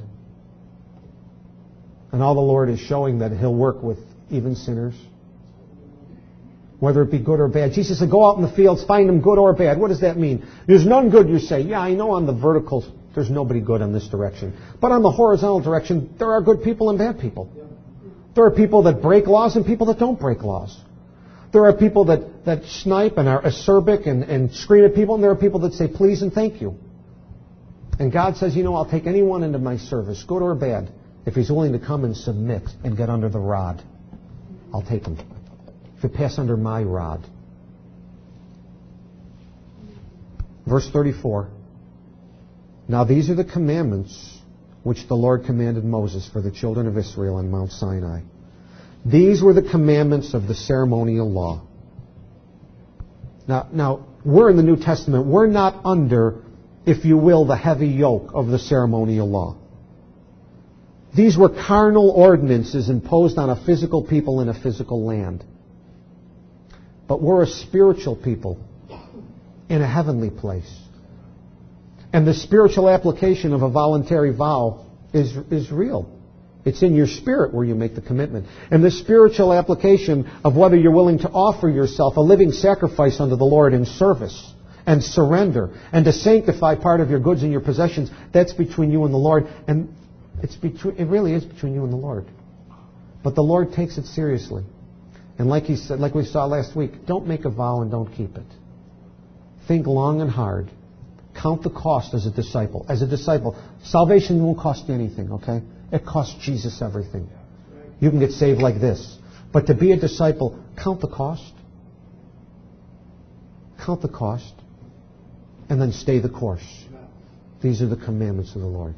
And all the Lord is showing that He'll work with even sinners. Whether it be good or bad. Jesus said, go out in the fields, find them good or bad. What does that mean? There's none good, you say. Yeah, I know on the vertical, there's nobody good in this direction. But on the horizontal direction, there are good people and bad people. There are people that break laws and people that don't break laws. There are people that, that snipe and are acerbic and, and scream at people, and there are people that say please and thank you. And God says, you know, I'll take anyone into my service, good or bad. If he's willing to come and submit and get under the rod, I'll take him. If he pass under my rod. Verse thirty-four. Now these are the commandments which the Lord commanded Moses for the children of Israel on Mount Sinai. These were the commandments of the ceremonial law. Now, now we're in the New Testament. We're not under, if you will, the heavy yoke of the ceremonial law. These were carnal ordinances imposed on a physical people in a physical land. But we're a spiritual people in a heavenly place. And the spiritual application of a voluntary vow is, is real. It's in your spirit where you make the commitment. And the spiritual application of whether you're willing to offer yourself a living sacrifice unto the Lord in service and surrender and to sanctify part of your goods and your possessions, that's between you and the Lord. And It's between, it really is between you and the Lord. But the Lord takes it seriously. And like he said, like we saw last week, don't make a vow and don't keep it. Think long and hard. Count the cost as a disciple. As a disciple, salvation won't cost you anything, okay? It costs Jesus everything. You can get saved like this. But to be a disciple, count the cost. Count the cost. And then stay the course. These are the commandments of the Lord.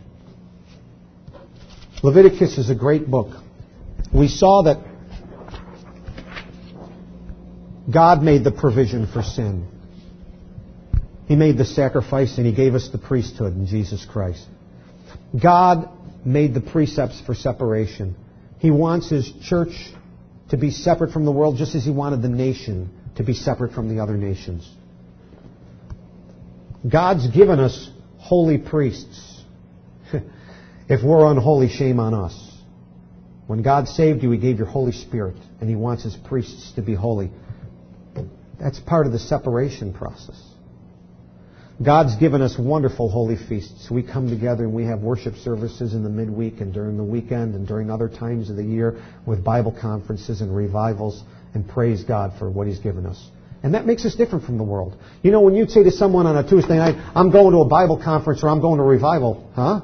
Leviticus is a great book. We saw that God made the provision for sin. He made the sacrifice and He gave us the priesthood in Jesus Christ. God made the precepts for separation. He wants His church to be separate from the world just as He wanted the nation to be separate from the other nations. God's given us holy priests. If we're unholy, shame on us. When God saved you, He gave your Holy Spirit, and He wants His priests to be holy. That's part of the separation process. God's given us wonderful holy feasts. We come together and we have worship services in the midweek and during the weekend and during other times of the year with Bible conferences and revivals, and praise God for what He's given us. And that makes us different from the world. You know, when you'd say to someone on a Tuesday night, I'm going to a Bible conference or I'm going to a revival, huh?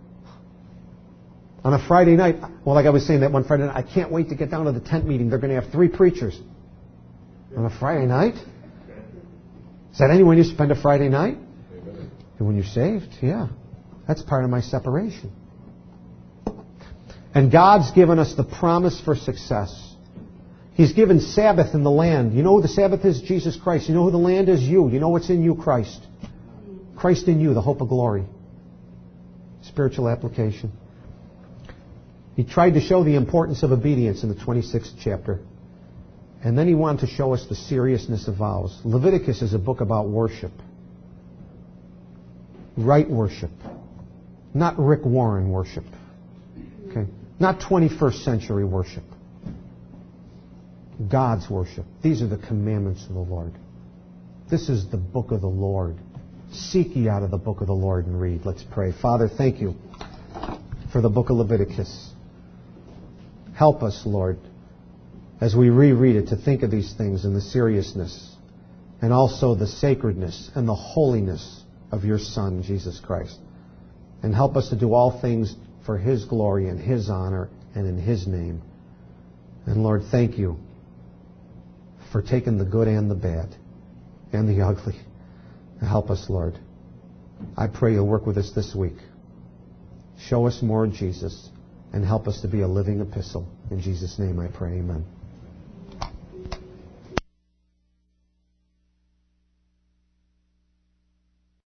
On a Friday night, well, like I was saying that one Friday night, I can't wait to get down to the tent meeting. They're going to have three preachers. On a Friday night? Is that any way you spend a Friday night? And when you're saved, yeah. That's part of my separation. And God's given us the promise for success. He's given Sabbath in the land. You know who the Sabbath is? Jesus Christ. You know who the land is? You. You know what's in you? Christ. Christ in you, the hope of glory. Spiritual application. He tried to show the importance of obedience in the twenty-sixth chapter. And then he wanted to show us the seriousness of vows. Leviticus is a book about worship. Right worship. Not Rick Warren worship. Okay? Not twenty-first century worship. God's worship. These are the commandments of the Lord. This is the book of the Lord. Seek ye out of the book of the Lord and read. Let's pray. Father, thank you for the book of Leviticus. Help us, Lord, as we reread it, to think of these things in the seriousness and also the sacredness and the holiness of your Son, Jesus Christ. And help us to do all things for His glory and His honor and in His name. And Lord, thank you for taking the good and the bad and the ugly. Help us, Lord. I pray you'll work with us this week. Show us more of Jesus and help us to be a living epistle. In Jesus' name I pray, amen.